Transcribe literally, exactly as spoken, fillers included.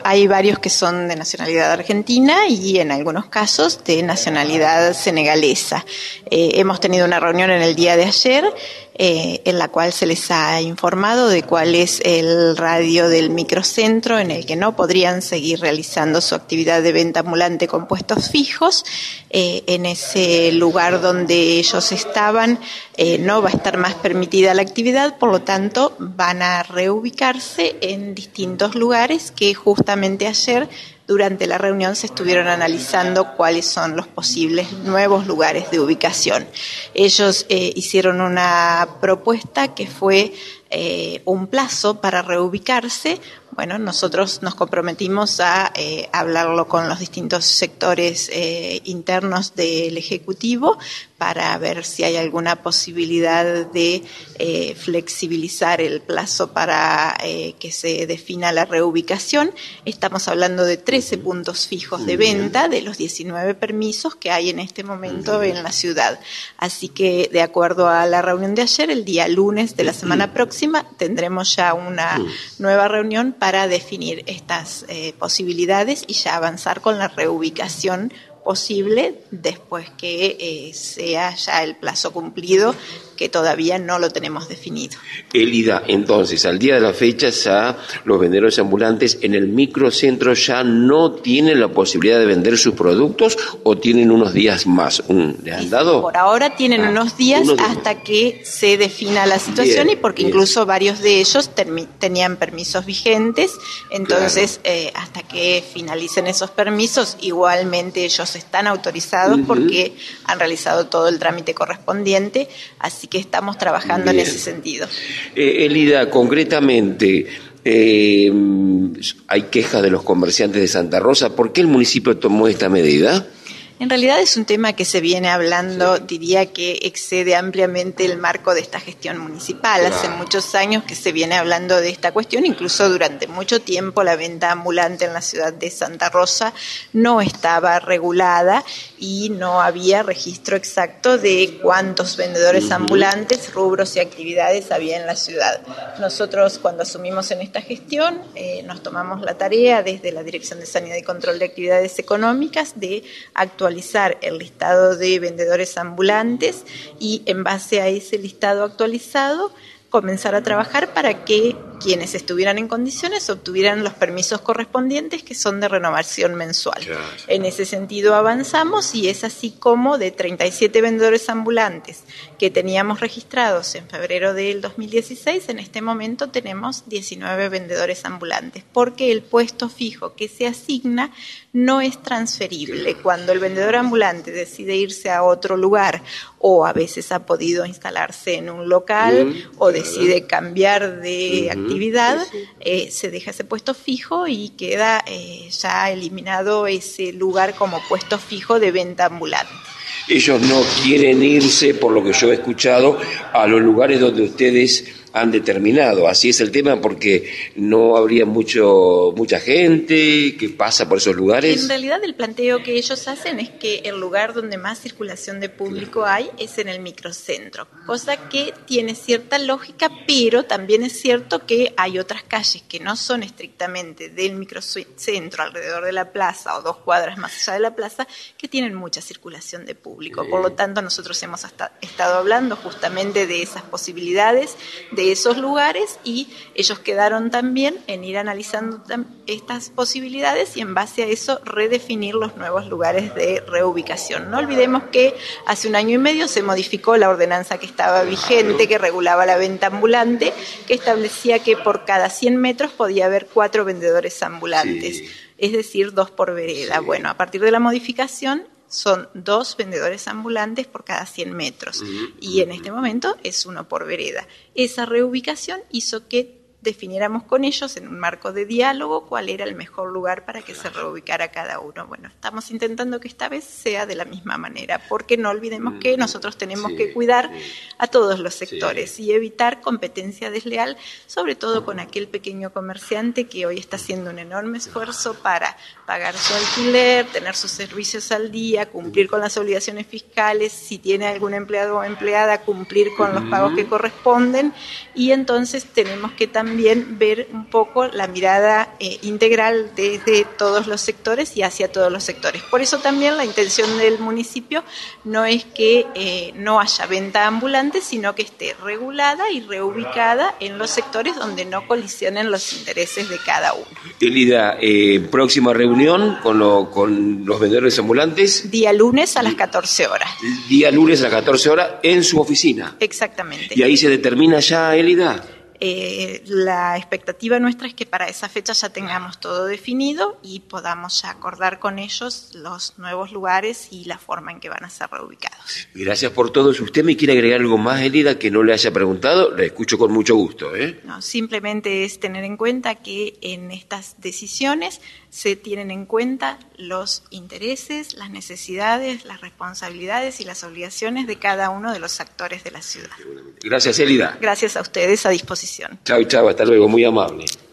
hay varios que son de nacionalidad argentina y en algunos casos de nacionalidad senegalesa. Eh, hemos tenido una reunión en el día de ayer eh, en la cual se les ha informado de cuál es el radio del microcentro en el que no podrían seguir realizando su actividad de venta ambulante con puestos fijos. Eh, en ese lugar donde ellos estaban eh, no va a estar más permitida la actividad, por lo tanto van a reubicarse en distintos lugares que justamente ayer durante la reunión se estuvieron analizando cuáles son los posibles nuevos lugares de ubicación. Ellos eh, hicieron una propuesta que fue eh, un plazo para reubicarse. Bueno, nosotros nos comprometimos a eh, hablarlo con los distintos sectores eh, internos del Ejecutivo para ver si hay alguna posibilidad de eh, flexibilizar el plazo para eh, que se defina la reubicación. Estamos hablando de trece puntos fijos de venta de los diecinueve permisos que hay en este momento en la ciudad. Así que, de acuerdo a la reunión de ayer, el día lunes de la semana próxima tendremos ya una nueva reunión para definir estas eh, posibilidades y ya avanzar con la reubicación posible después que eh, sea ya el plazo cumplido, que todavía no lo tenemos definido. Elida, entonces, al día de la fecha ya los vendedores ambulantes en el microcentro ya no tienen la posibilidad de vender sus productos o tienen unos días más. ¿Le han dado? Por ahora tienen ah, unos días unos hasta días. que se defina la situación bien, y porque bien. incluso varios de ellos termi- tenían permisos vigentes, entonces claro. eh, hasta que finalicen esos permisos, igualmente ellos están autorizados uh-huh. porque han realizado todo el trámite correspondiente, así que estamos trabajando Bien. en ese sentido. Eh, Elida, concretamente, eh, hay quejas de los comerciantes de Santa Rosa. ¿Por qué el municipio tomó esta medida? En realidad es un tema que se viene hablando, sí. diría que excede ampliamente el marco de esta gestión municipal. Claro. Hace muchos años que se viene hablando de esta cuestión, incluso durante mucho tiempo la venta ambulante en la ciudad de Santa Rosa no estaba regulada y no había registro exacto de cuántos vendedores uh-huh. ambulantes, rubros y actividades había en la ciudad. Nosotros, cuando asumimos en esta gestión, eh, nos tomamos la tarea desde la Dirección de Sanidad y Control de Actividades Económicas de actualizar actualizar el listado de vendedores ambulantes y en base a ese listado actualizado comenzar a trabajar para que quienes estuvieran en condiciones obtuvieran los permisos correspondientes, que son de renovación mensual. Claro. En ese sentido avanzamos y es así como de treinta y siete vendedores ambulantes que teníamos registrados en febrero del dos mil dieciséis, en este momento tenemos diecinueve vendedores ambulantes, porque el puesto fijo que se asigna no es transferible. Cuando el vendedor ambulante decide irse a otro lugar o a veces ha podido instalarse en un local mm, o decide cambiar de uh-huh. actividad, eh, se deja ese puesto fijo y queda eh, ya eliminado ese lugar como puesto fijo de venta ambulante. Ellos no quieren irse, por lo que yo he escuchado, a los lugares donde ustedes han determinado. Así es el tema, porque no habría mucho mucha gente que pasa por esos lugares. En realidad el planteo que ellos hacen es que el lugar donde más circulación de público hay es en el microcentro, cosa que tiene cierta lógica, pero también es cierto que hay otras calles que no son estrictamente del microcentro alrededor de la plaza o dos cuadras más allá de la plaza, que tienen mucha circulación de público. Por lo tanto, nosotros hemos hasta, estado hablando justamente de esas posibilidades, de esos lugares, y ellos quedaron también en ir analizando tam- estas posibilidades y en base a eso redefinir los nuevos lugares de reubicación. No olvidemos que hace un año y medio se modificó la ordenanza que estaba vigente, que regulaba la venta ambulante, que establecía que por cada cien metros podía haber cuatro vendedores ambulantes, sí. es decir, dos por vereda. Sí. Bueno, a partir de la modificación son dos vendedores ambulantes por cada cien metros uh-huh. y en este momento es uno por vereda. Esa reubicación hizo que definiéramos con ellos en un marco de diálogo cuál era el mejor lugar para que se reubicara cada uno. Bueno, estamos intentando que esta vez sea de la misma manera, porque no olvidemos que nosotros tenemos sí, que cuidar sí. a todos los sectores sí. y evitar competencia desleal, sobre todo con aquel pequeño comerciante que hoy está haciendo un enorme esfuerzo para pagar su alquiler, tener sus servicios al día, cumplir con las obligaciones fiscales, si tiene algún empleado o empleada, cumplir con los pagos que corresponden, y entonces tenemos que también también ver un poco la mirada eh, integral desde todos los sectores y hacia todos los sectores. Por eso también la intención del municipio no es que eh, no haya venta ambulante, sino que esté regulada y reubicada en los sectores donde no colisionen los intereses de cada uno. Elida, eh, próxima reunión con, lo, con los vendedores ambulantes. Día lunes a las catorce horas. Día lunes a las catorce horas en su oficina. Exactamente. ¿Y ahí se determina ya, Elida? Eh, la expectativa nuestra es que para esa fecha ya tengamos todo definido y podamos ya acordar con ellos los nuevos lugares y la forma en que van a ser reubicados. Gracias por todo. Si usted me quiere agregar algo más, Elida, que no le haya preguntado, le escucho con mucho gusto, ¿eh? No, simplemente es tener en cuenta que en estas decisiones se tienen en cuenta los intereses, las necesidades, las responsabilidades y las obligaciones de cada uno de los actores de la ciudad. Gracias, Elida. Gracias a ustedes, a disposición. Chau, chau, hasta luego, muy amable.